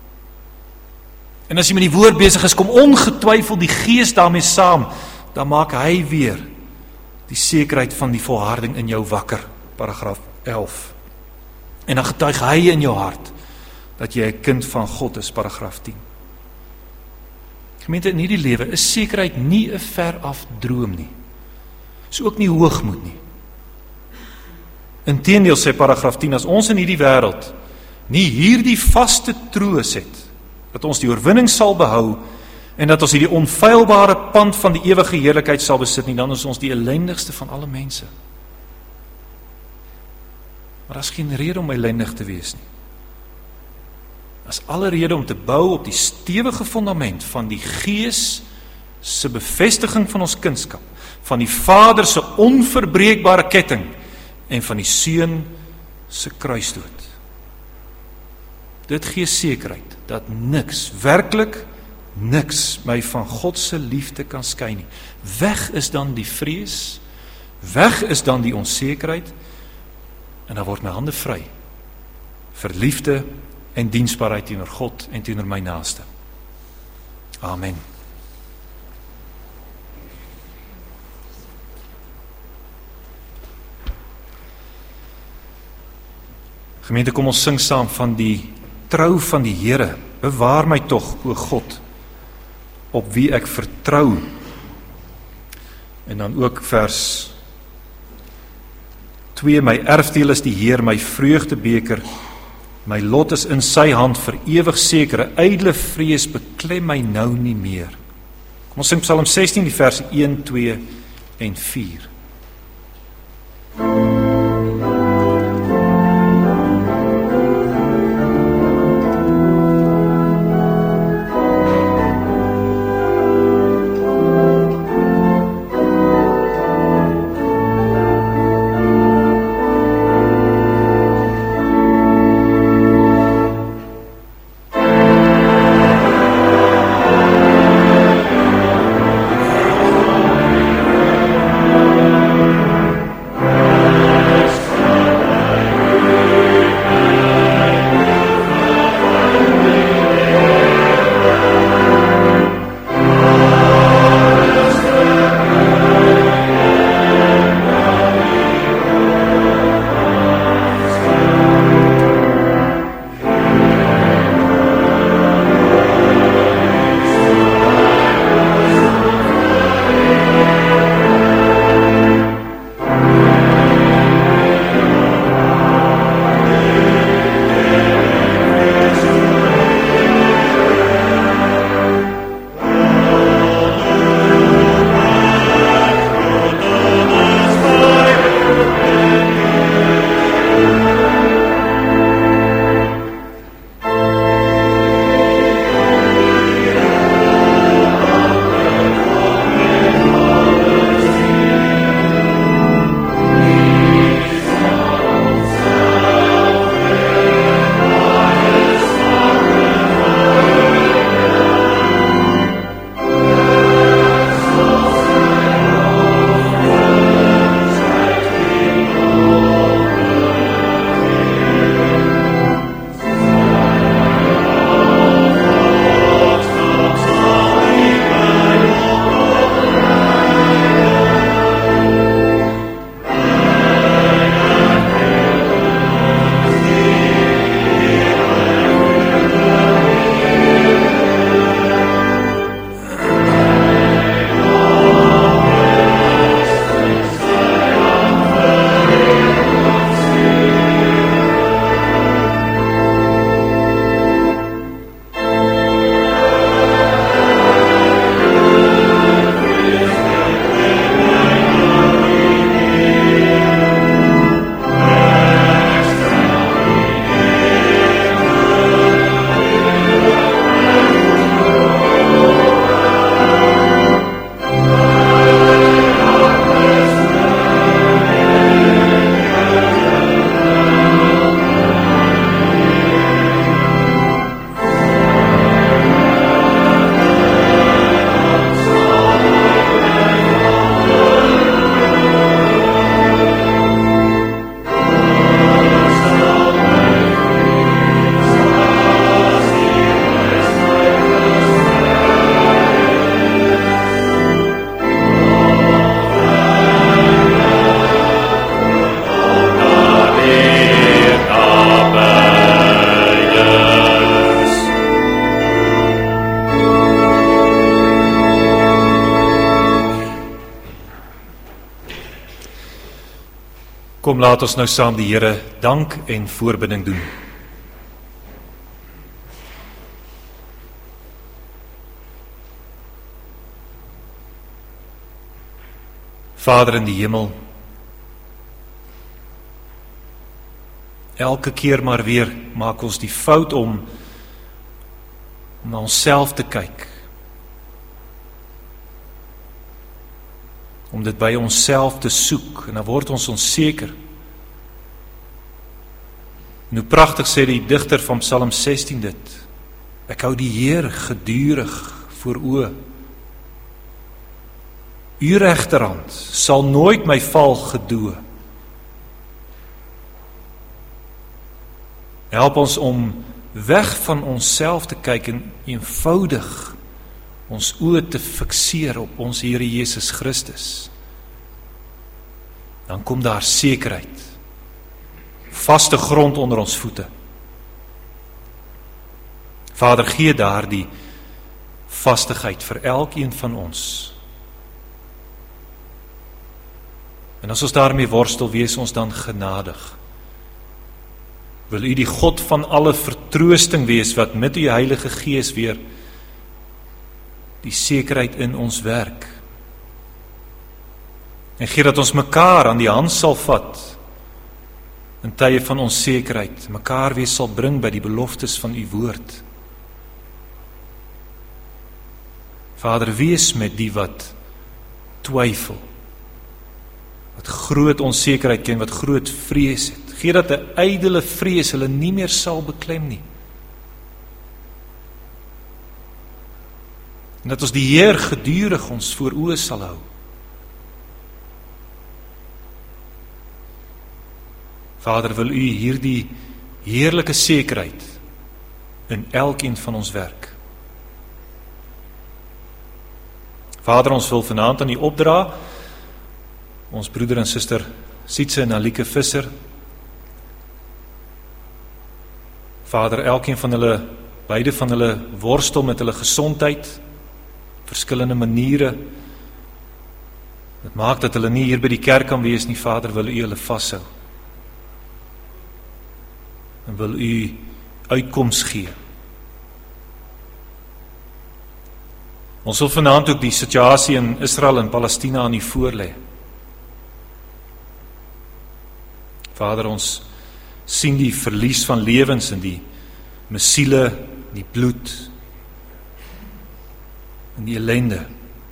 En as jy met die woord besig is, kom ongetwyfeld die gees daarmee saam, dan maak hy weer die sekerheid van die volharding in jou wakker, paragraaf 11. En dan getuig hy in jou hart, dat jy 'n kind van God is, paragraaf 10. Gemeente, in hierdie lewe is sekerheid nie 'n veraf droom nie. Is ook nie hoogmoed nie. Inteendeel sê paragraaf 10, as ons in hierdie wêreld nie hierdie vaste troos het, dat ons die oorwinning sal behou, en dat ons hierdie onfeilbare pand van die ewige heerlikheid sal besit nie, dan is ons die ellendigste van alle mense. Maar daar is geen rede om ellendig te wees nie. Daar is alle rede om te bou op die stewige fundament van die Gees se bevestiging van ons kindskap, van die Vader se onverbreekbare ketting en van die Seun se kruisdood. Dit gee sekerheid dat niks, werklik niks my van God se liefde kan skei nie. Weg is dan die vrees, weg is dan die onsekerheid, en dan word my hande vry vir liefde en diensbaarheid teenoor God en teenoor my naaste. Amen. Gemeente, kom ons sing saam van die trou van die Here. Bewaar my tog, o God, op wie ek vertrou. En dan ook vers 2, my erfdeel is die Heer, my vreugdebeker, my lot is in sy hand vir ewig seker, 'n ydelle vrees beklem my nou nie meer. Kom ons sing Psalm 16, die verse 1, 2 en 4. Kom, laat ons nou saam die Here dank en voorbidding doen. Vader in die hemel, elke keer maar weer maak ons die fout om na onsself te kyk, om dit by onsself te soek, en dan word ons onseker. En hoe pragtig sê die digter van Psalm 16 dit: ek hou die Heer gedurig voor oë. U regterhand sal nooit my val gedoe. Help ons om weg van onsself te kyk en eenvoudig ons oë te fikseer op ons Here Jesus Christus. Dan kom daar sekerheid, vaste grond onder ons voete. Vader, gee daardie vastigheid vir elkeen van ons. En as ons daarmee worstel, wees ons dan genadig. Wil U die God van alle vertroosting wees, wat met U Heilige Gees weer die sekerheid in ons werk. En gee dat ons mekaar aan die hand sal vat in tye van onsekerheid, mekaar weer sal bring by die beloftes van U woord. Vader, wees met die wat twyfel, wat groot onsekerheid ken, wat groot vrees het. Gee dat 'n ydelle vrees hulle nie meer sal beklem nie. En dat ons die Heer gedurig ons voor oë sal hou. Vader, wil U hierdie heerlike sekerheid in elkeen van ons werk. Vader, ons wil vanaand aan U opdra, ons broeder en suster Sietse en Alike Visser. Vader, elkeen van hulle, beide van hulle worstel met hulle gesondheid, verskillende maniere. Dit maak dat hulle nie hier by die kerk kan wees nie. Vader, wil U hulle vashou. En wil U uitkoms gee. Ons wil vanaand ook die situasie in Israel en Palestina aan U voorlê. Vader, ons sien die verlies van lewens en die missiele, die bloed en die ellende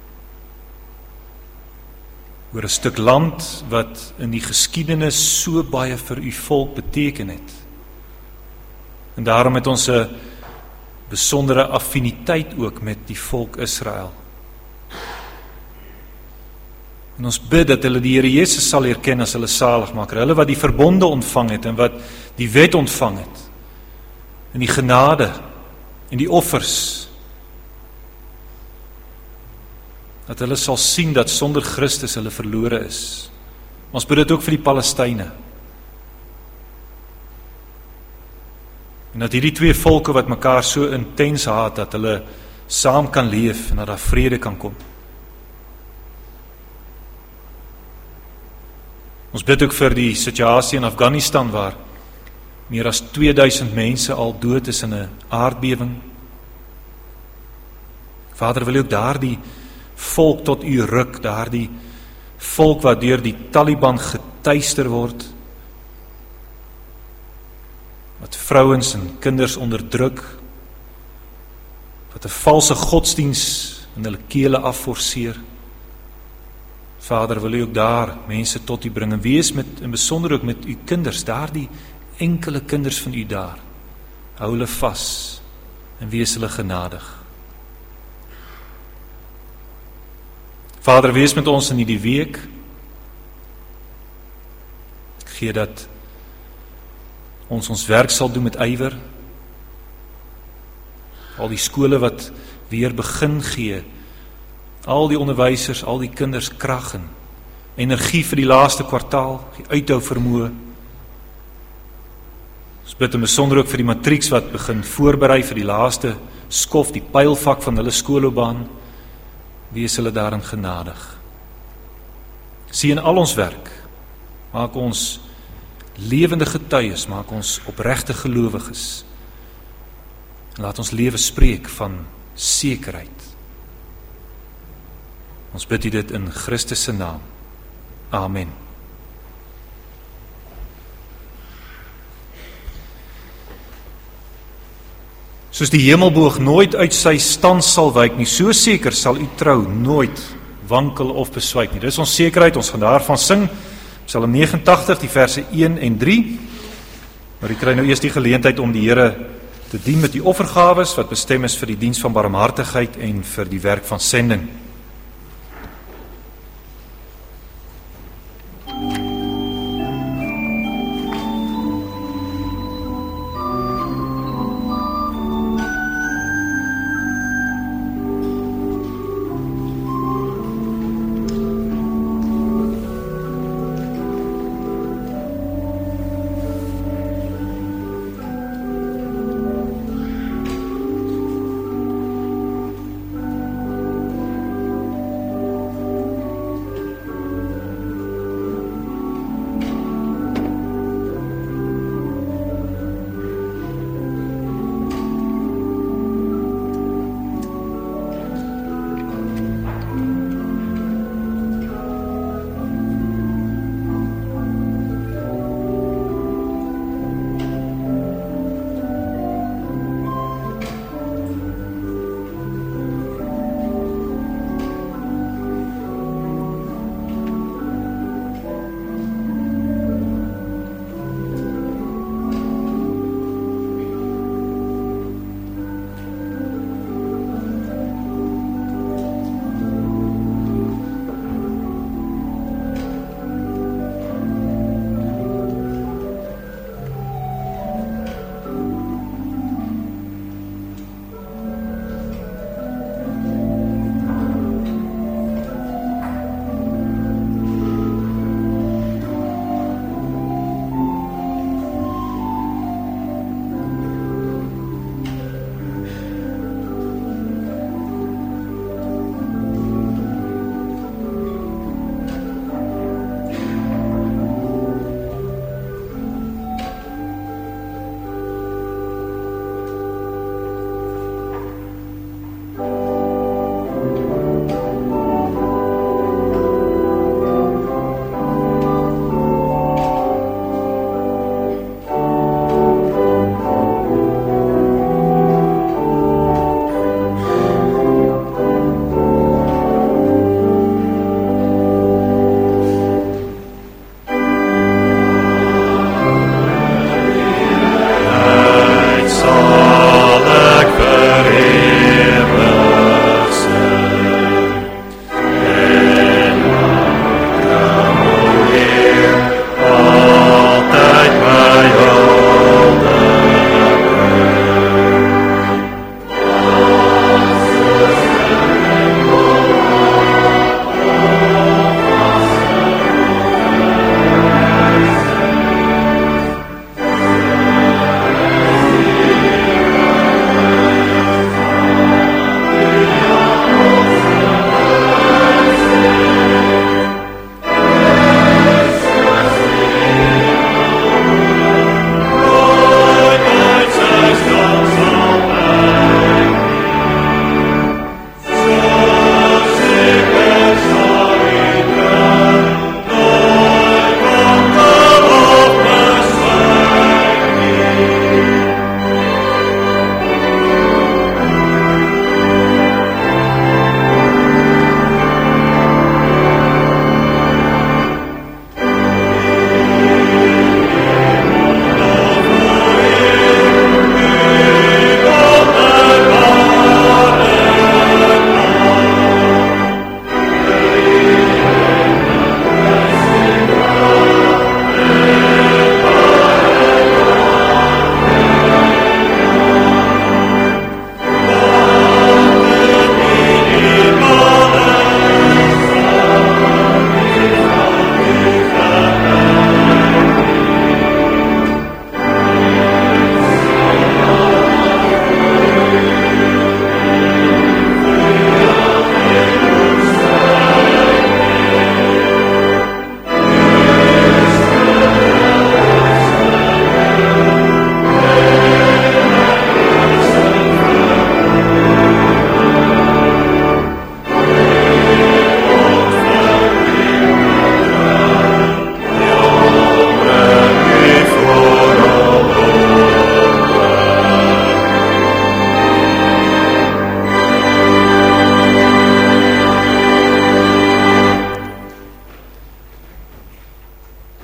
oor 'n stuk land wat in die geskiedenis so baie vir U volk beteken het. En daarom het ons 'n besondere affiniteit ook met die volk Israel. En ons bid dat hulle die Here Jesus sal erken as hulle saligmaker, hulle wat die verbonde ontvang het en wat die wet ontvang het, en die genade en die offers, dat hulle sal sien dat sonder Christus hulle verlore is. Ons bid dit ook vir die Palestynë. En dat hierdie twee volke wat mekaar so intens haat, dat hulle saam kan leef en dat daar vrede kan kom. Ons bid ook vir die situasie in Afghanistan waar meer as 2000 mense al dood is in 'n aardbewing. Vader, wil U ook daardie volk tot U ruk, daardie volk wat deur die Taliban getuister word, wat vrouens en kinders onderdruk, wat 'n valse godsdiens in hulle kele afforceer. Vader, wil U ook daar mense tot U bring en wees met, en besonder ook met U kinders, daardie enkele kinders van U daar. Hou hulle vas en wees hulle genadig. Vader, wees met ons in hierdie week. Gee dat ons werk sal doen met ywer. Al die skole wat weer begin gee, al die onderwysers, al die kinders krag en energie vir die laaste kwartaal, die uithou vermoë. Ons bid in besonder ook vir die matrieks wat begin voorberei vir die laaste skof, die pylvak van hulle skoolloopbaan. Wees hulle daarin genadig. Sien al ons werk Maak ons lewende getuies, maak ons opregte gelowiges. Laat ons lewe spreek van sekerheid. Ons bid U dit in Christus se naam. Amen. Soos die hemelboog nooit uit sy stand sal wyk nie, so seker sal U trou nooit wankel of beswyk nie. Dis ons sekerheid, ons gaan daarvan sing. Psalm 89, die verse 1 en 3. Maar U kry nou eers die geleentheid om die Here te dien met die offergawes wat bestem is vir die diens van barmhartigheid en vir die werk van sending.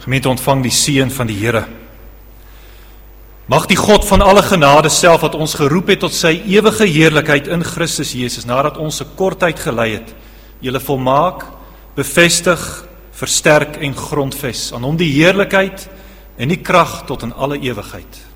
Gemeente, ontvang die seën van die Here. Mag die God van alle genade self, wat ons geroep het tot sy ewige heerlikheid in Christus Jesus, nadat ons 'n kort tyd gelei het, julle volmaak, bevestig, versterk en grondves. Aan hom die heerlikheid en die krag tot in alle ewigheid.